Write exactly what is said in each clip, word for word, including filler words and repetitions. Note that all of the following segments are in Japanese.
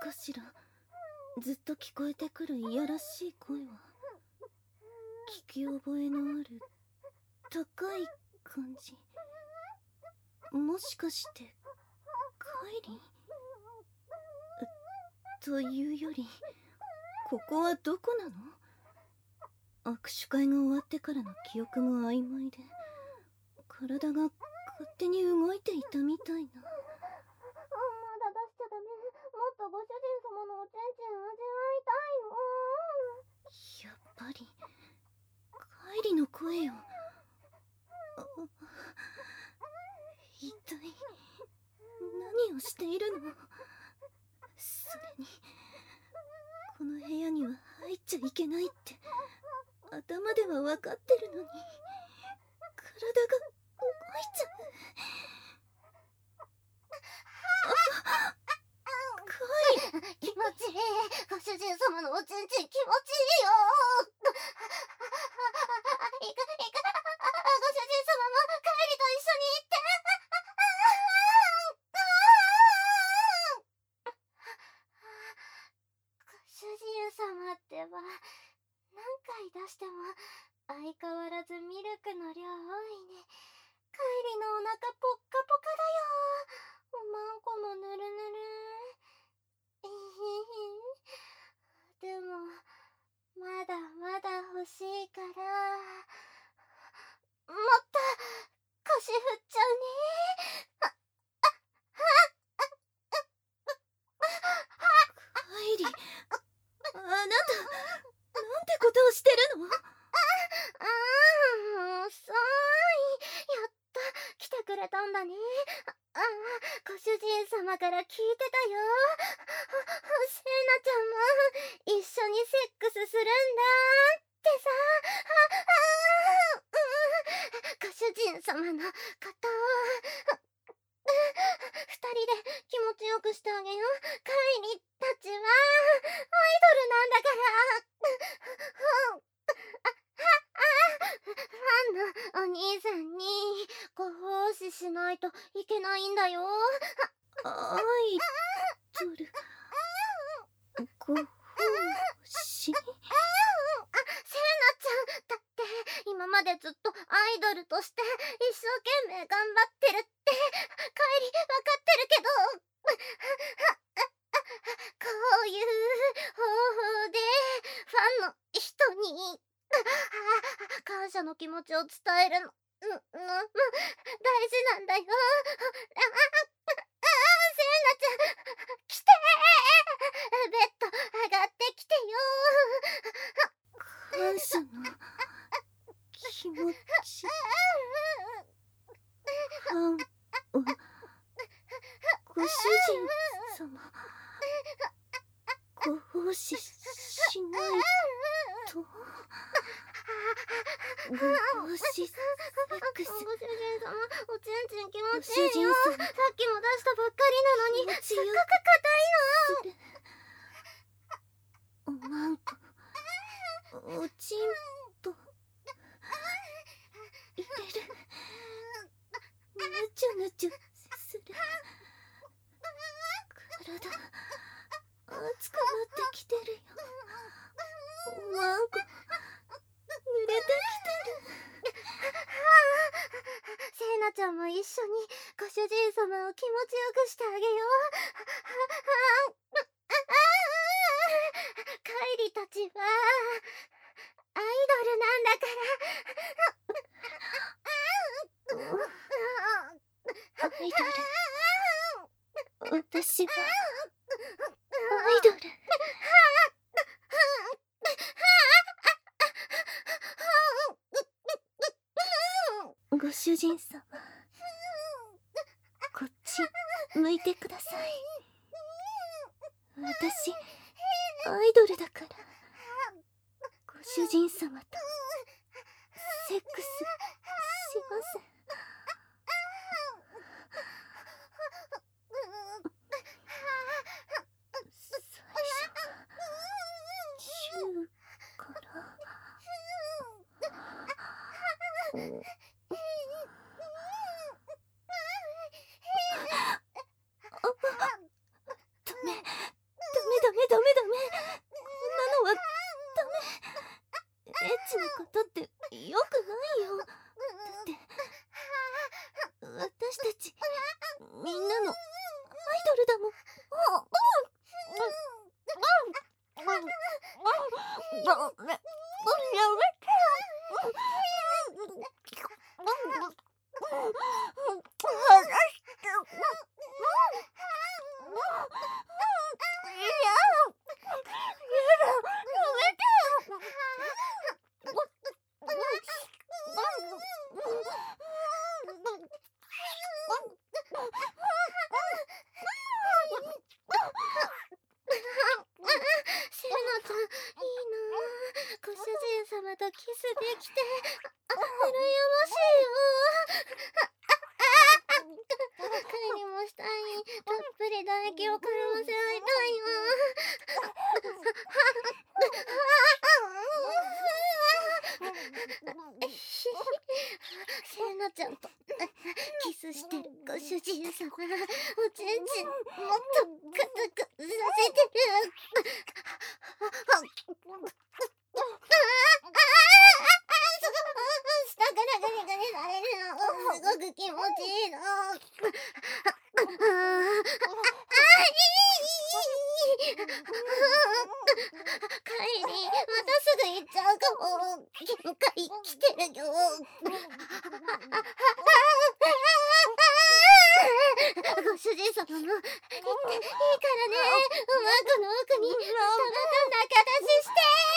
かしら。ずっと聞こえてくるいやらしい声は、聞き覚えのある高い感じ。もしかしてカイリンというより、ここはどこなの？握手会が終わってからの記憶も曖昧で、体が勝手に動いていたみたいな。 まだ出しちゃダメ。もっとご主人様のおちんちん味わいたいの。 やっぱりカイリの声よ。一体何をしているの？それにこの部屋には入っちゃいけないって頭では分かってるのに、体が動いちゃう。 気持ちいい。ご主人様のおちんちん気持ちいいよ。いかいかご主人様もカイリと一緒に行って。ご主人様ってば何回出しても相変わらずミルクの量多いね。カイリのお腹ポッカポカだよ。おまんこもぬるぬる。でもまだまだ欲しいから、もっと腰振っちゃうね。 カイリ、あなたなんてことをしてるの？ ああ、遅い。やっと来てくれたんだね。ああ、ご主人様から聞いてたよ。セイナちゃんも一緒にセックスするんだってさ。ご主人様のことを二人で気持ちよくしてあげよう。カイリたちはアイドルなんだから。ファンのお兄さんにご奉仕しないといけないんだよ。 アイドルご奉仕？ セイナちゃんだって今までずっとアイドルとして一生懸命頑張ってるってカイリ分かってるけど、こういう方法でファンの人に感謝の気持ちを伝えるの、うん、うん、大事なんだよ。セイナちゃん来て。ベッド上がってきてよ。 感謝の気持ち。ファンをご主人様ご奉仕しないと。ご奉仕セックス。 ご主人様おちんちん気持ごちいいよ。 主人様さっきも出したばっかりなのにすっごく硬いの。 おまんこおちんぽ入れる。ぬちゅぬちゅする。体熱くなってきてるよ。おまんこ濡れてきてる。 セイナちゃんも一緒にご主人様を気持ちよくしてあげよう。カイリたちはアイドルなんだから。 アイドル。私はアイドル。ご主人様、こっち向いてください。私アイドルだから、ご主人様とセックスします。最初はチューからダメダメましいよ。帰りもしたい。たっぷり唾液を絡ませ合いたいよ。セイナちゃんとキスしてるご主人様、おちんちんもっとグツグツさせてる。下からガリガリされるのすごく気持ちいいの。帰り、またすぐ行っちゃうかも。限界来てるよ。ご主人様も行っていいからね。おまんこの奥にたまた仲出しして。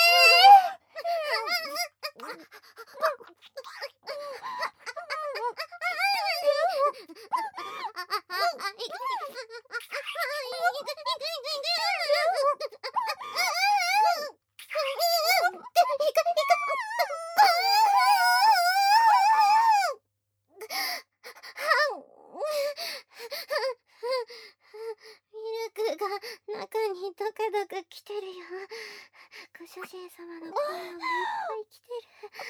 ミルクが中にドクドクきてるよ。ご主人様の声もいっぱいきてる。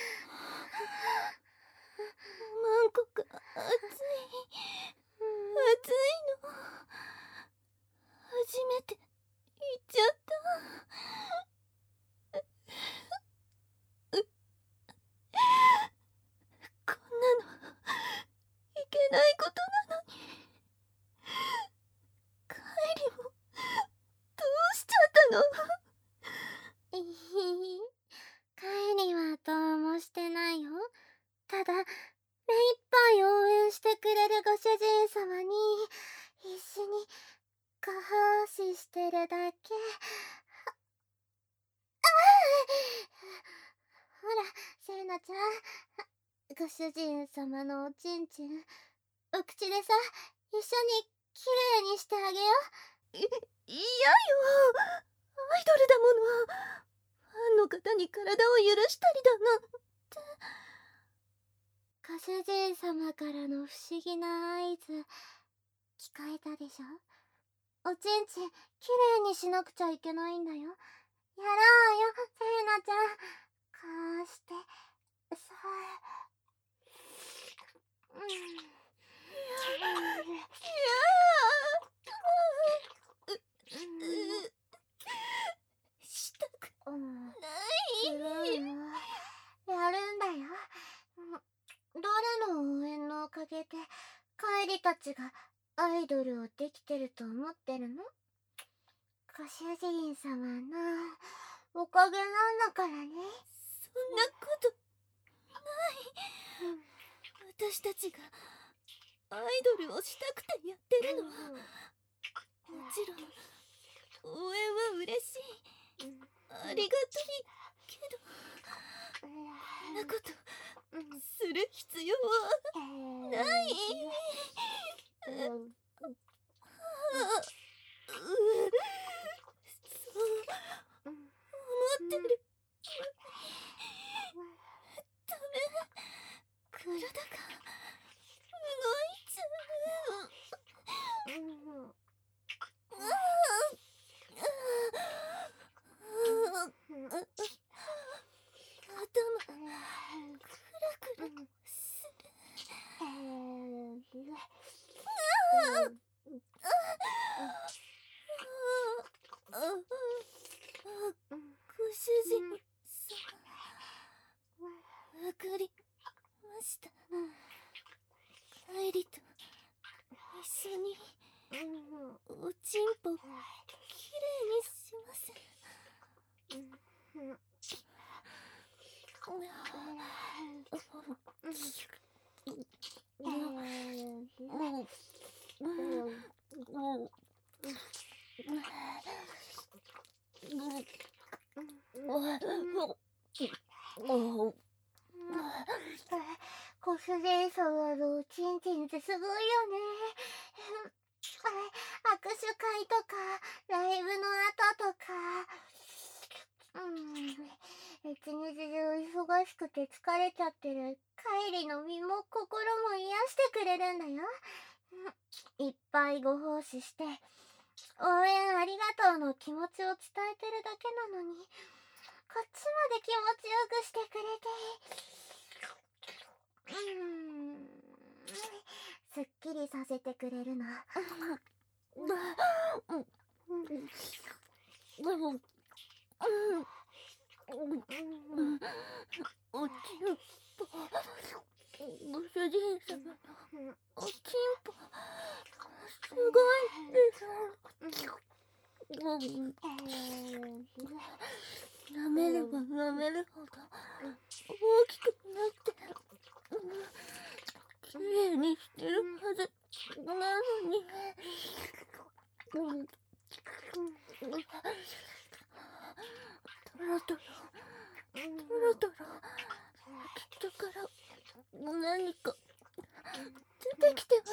マンコが熱い熱いの。初めて言っちゃった。こんなのいけないことなのに。帰りもどうしちゃったの？ いい帰りはどうもしてないよ。ただ目いっぱい応援してくれるご主人様に必死にご奉仕してるだけ。ほらセイナちゃん、ご主人様のおちんちんお口でさ、一緒にきれいにしてあげよ。 い嫌よ、アイドルだもの。ファンの方に体を許したりだなんて。 ご主人様からの不思議な合図聞こえたでしょ。おちんちんきれいにしなくちゃいけないんだよ。やろうよセイナちゃん。こうしてそう、うん、 したくない。 するよ。やるんだよ。誰の応援のおかげでカエリたちがアイドルをできてると思ってるの？ご主人様のおかげなんだからね。 そんなことない。私たちがアイドルをしたくてやってるのは、もちろん応援は嬉しい、ありがたいけど、こんなことする必要はない。そう思ってる。ダメ、体が動いちゃう。頭クラクラする。ご主人様、わかりました。カエリと一緒におちんぽきれいにします。 ご主人様のおちんちんってすごいよね。握手会とかライブの後とか、うん、 一日中忙しくて疲れちゃってるカイリの身も心も癒してくれるんだよ。いっぱいご奉仕して応援ありがとうの気持ちを伝えてるだけなのに、こっちまで気持ちよくしてくれて、うーん、すっきりさせてくれるの。 おちんぽ、ご主人様のおちんぽ、すごいです。舐めれば舐めるほど大きくなってきれいにしてるはずなのに、トロトロトロトロ人から何か出てきてます。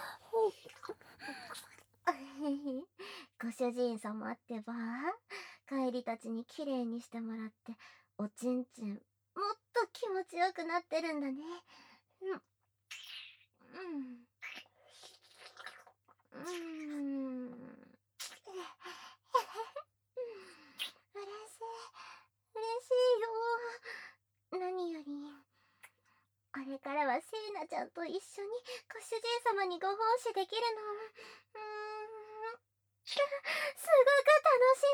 ご主人様ってば、カエリたちにきれいにしてもらっておちんちんもっと気持ちよくなってるんだね。うんうんうん、嬉しい嬉しいよ。何よりこれからはセイナちゃんと一緒にご主人様にご奉仕できるの、うーん、すごく楽し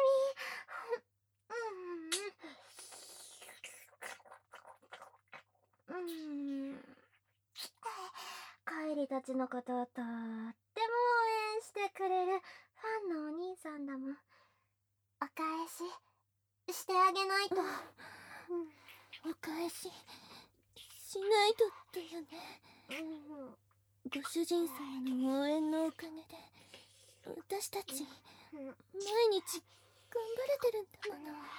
み。うんうん、カエリたちのことをとっても応援してくれるファンのお兄さんだもん。お返ししてあげないと。 お返ししないとだよね。ご主人様の応援のおかげで私たち毎日頑張れてるんだもの。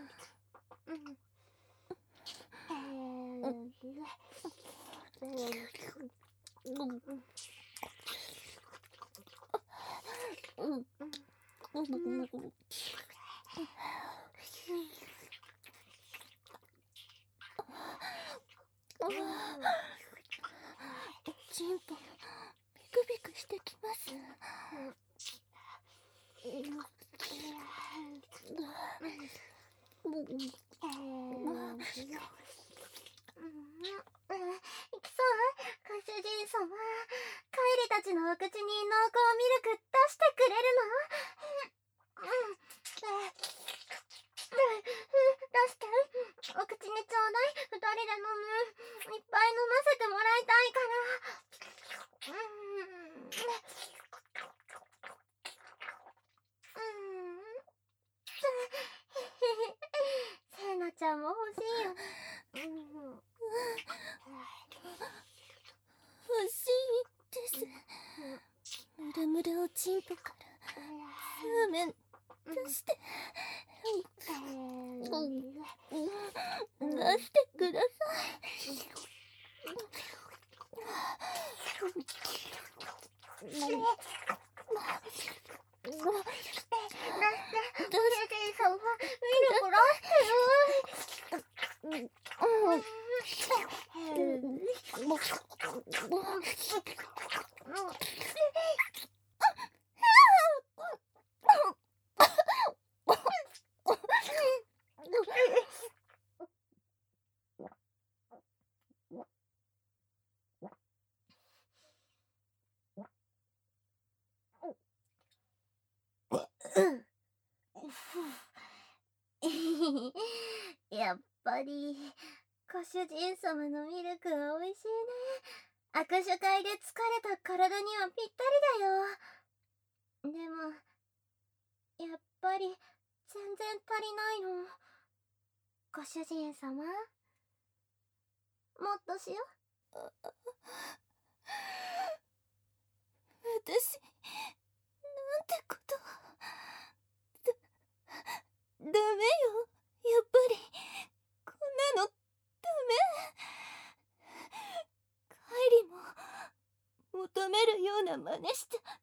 おちんぽビクビクしてきます。 いきそうご主人様、カエリたちのお口に濃厚ミルク出してくれるの？うん、出して、お口にちょうだい。二人で飲む。いっぱい飲ませてもらいたいから。うん、うん、セイナちゃんも欲しいよ。 欲しいです。むるむるおちんぽから数面出して出してください。 やっぱりご主人様のミルクは美味しいね。握手会で疲れた体にはぴったりだよ。でもやっぱり全然足りないの。ご主人様、もっとしよう。 私なんてことだ、ダメよ。やっぱりこんなのダメ。カイリも求めるような真似しちゃ